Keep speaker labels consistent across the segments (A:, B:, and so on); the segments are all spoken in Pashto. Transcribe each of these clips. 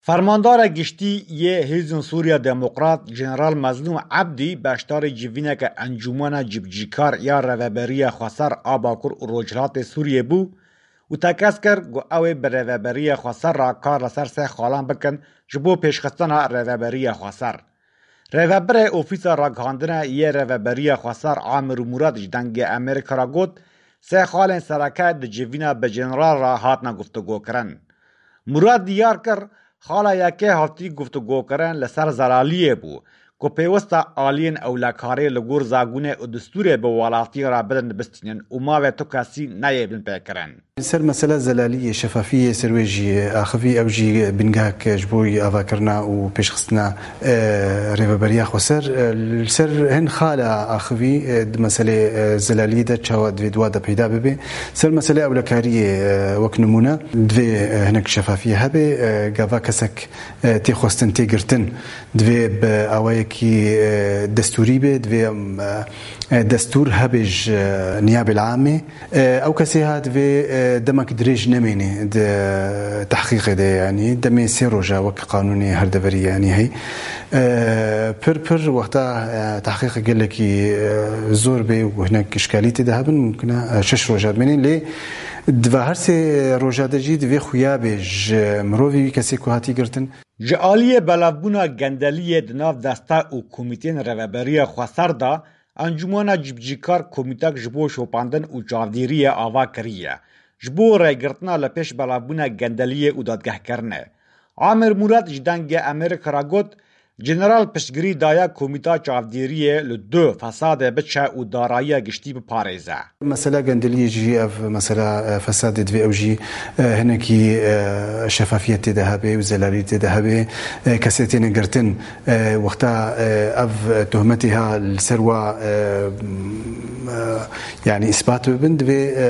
A: فرماندار گشتی یه حزب سوریا دموکرات جنرال مظلوم عبدی باشتار جوینه که انجمن جبجیکار یا رهبری خسر آباکور و روجلات سوریه بو و تکس کرد گو اوی به رهبری خسر را کار لسر سه خالان بکن جبو پیشخستن رهبری خسر. رهبر اوفیس راگهاندن یه رهبری خسر عامر مراد جدنگ امریکا را گفت سه خالن سرکه د جوینه به جنرال را هاتنا گفتگو کرن. مراد دیار کر خالا یکه هفتی گفتگو کرن لسر زلالیه بو که پیوسته آلین اولکاری لگور زاگونه و دستور به والاتی را بدن بستینن و ما و تو کسی نیبن پیکرن.
B: سر مسألة زلالية شفافية سرويجي أخفي أوجي بنجاك جبوي أفكرنا وبيشخصنا ريفابريا خسر سر هن خالة أخفي مسألة زلالية ده شواد في دوادا بيدا ببي سر مسألة أولكارية وكنمونا دوي هناك شفافية هبي جافا كسك تخوستن تيجرتن دوي بأوايكي دستوري بي دوي دستور هبج نيابة العامة أو كسيها دوي دمك دريج نميني تحقيق ده يعني دمي سيروجا وك قانوني هردبري يعني هي بر وقتها تحقيق قال لك زور بي وهناك اشكاليتي ذهبن ممكن 6 روجات منين لي دفهرسي روجات جديد في خيابج مروفي كسي كوهاتي قرتن
A: جاليه بلافبونا گندلیه دناف دستا و کمیتین رهبری خسر دا انجمن جبجیکار کمیتک جبو شوپاندن و جاودیری آوا کریه جبو رایگرتنا لپیش بلافبونا گندلیه و دادگه کرنه. عامر مراد جدنگ امریکا را گفت جنرال پشگری دایا کمیتا جاودیریه لدو فساد بچه و دارایی گشتی بپاريزه.
B: مسألة گندلیه جی اف مسألة فساد دوی اوجی هنکی شفافیت دهبه و زلالیت دهبه کسیتین گرتن وقتا اف تهمتها السروة يعني اثبات بند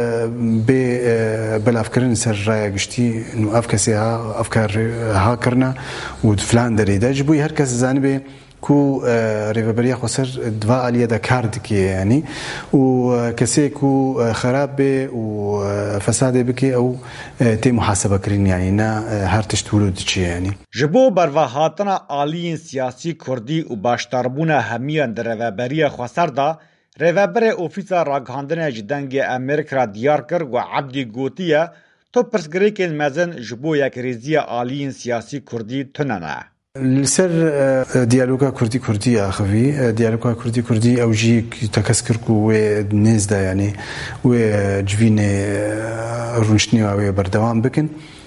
B: بلافكرن سر رايا گشتی انه اف کسیها افکار ها کرنا و فلان دريده جبوی هر کس زانبه كو ريفابريا خسر دوا عليه دا كارد كي يعني وكسي كو خراب بي وفساد بكي او تي محاسبه كرين يعني نا هرتش تولد شي يعني
A: جبو برواهاتنا عاليين سياسي كردي و باشتربونا هميان در ريفابريا خسر دا ريفابر اوفيسا راگهاندن جدنگ امريكا ديار كر و عبدي گوتيه تو پرسگريكين مزن جبو یک ريزي عاليين سياسي كردي تننه
B: السر ديالوجا كردي أخوي ديالوجا كردي أو جي تكسكركو ونزدا يعني وجفين رونشني أو بردوام بكن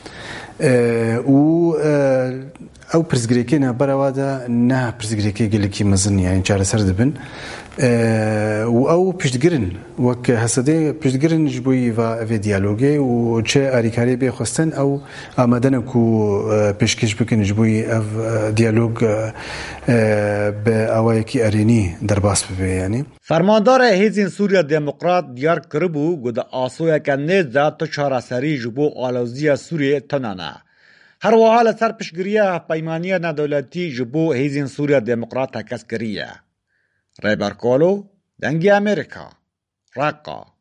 B: و أو برزقريكنا براوادا نه برزقريكي قلكي مزن يعني جار سرد بن و او پشتگرن وک حسده پشتگرن جبوی و دیالوگی و چه آریکاری به خواستن او آمدن کو پیشکش بکن جبوی اف دیالوگ به اوایکی ارینی در باس ببه یعنی
A: فرماندار حزب سوریا دموکرات دیار کربو گود آسویا کنیز دا تو چاراسری جبو آلوزی سوریه تنانه هر وحال سر پشگریه پیمانیه ندولتی جبو حزب سوریا دموکرات تکس کریه. ريبر كولو دنجي أمريكا راقة